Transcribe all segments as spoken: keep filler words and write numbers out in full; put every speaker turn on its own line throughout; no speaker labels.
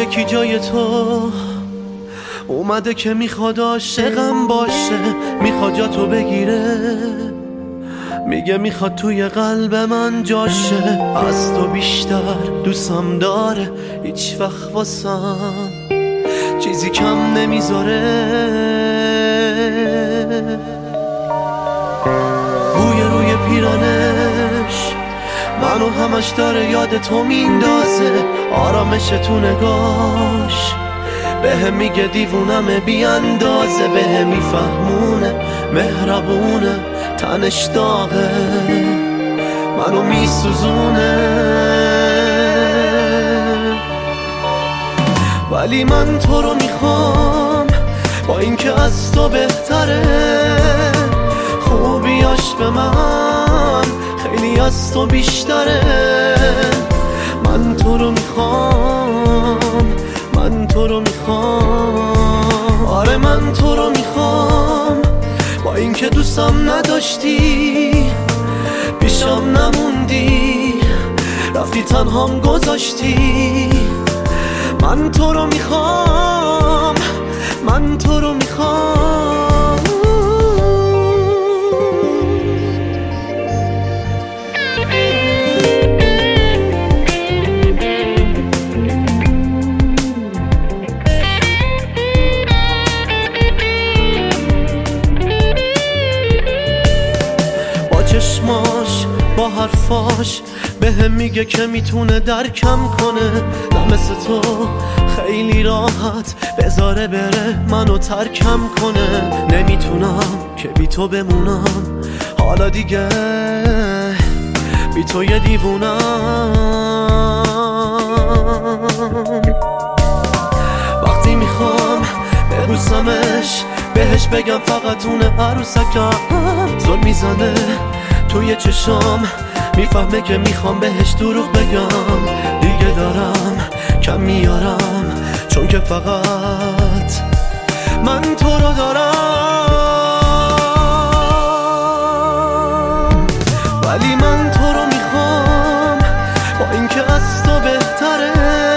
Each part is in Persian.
یکی جای تو اومده که میخواد عاشقم باشه، میخواد جا تو بگیره، میگه میخواد توی قلب من جاشه. از تو بیشتر دوستم داره، هیچ وقت واسم چیزی کم نمیذاره. بوی روی پیرانش منو همش داره یاد تو میندازه، آرامش تو نگاش بهم میگه دیوونم بی اندازه، بهم میفهمونه مهربونه، تنش داغه منو میسوزونه. ولی من تو رو میخوام، با اینکه از تو بهتره، خوبیاش به من خیلی از تو بیشتره. من تو رو میخوام، من تو رو میخوام، آره من تو رو میخوام. با اینکه دوستم نداشتی، پیشم نموندی، رفتی تنهام گذاشتی. من تو رو میخوام، من تو رو میخوام. با چشماش با حرفاش بهم میگه که میتونه درکم کنه، نه مثل تو خیلی راحت بذاره بره منو ترکم کنه. نمیتونم که بی تو بمونم، حالا دیگه بی تو یه دیوونم. وقتی میخوام ببوسمش، بهش بگم فقط اونه عروسکم، زل میزنه توی چشام، میفهمه که میخوام بهش دروغ بگم. دیگه دارم کم میارم، چون که فقط من تو رو دارم. ولی من تو رو میخوام، با اینکه از تو بهتره،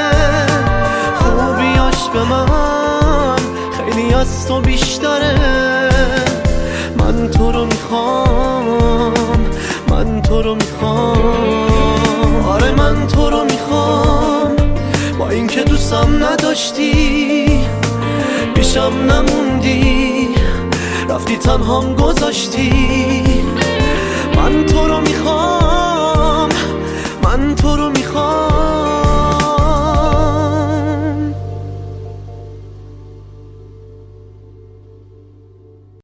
خوبیاش به من خیلی از تو بیشتره. من تو رو میخوام، من تو رو میخوام، آره من تو رو میخوام. با اینکه دوستم نداشتی، پیشم نموندی، رفتی تنهام گذاشتی. من تو رو میخوام، من تو رو میخوام.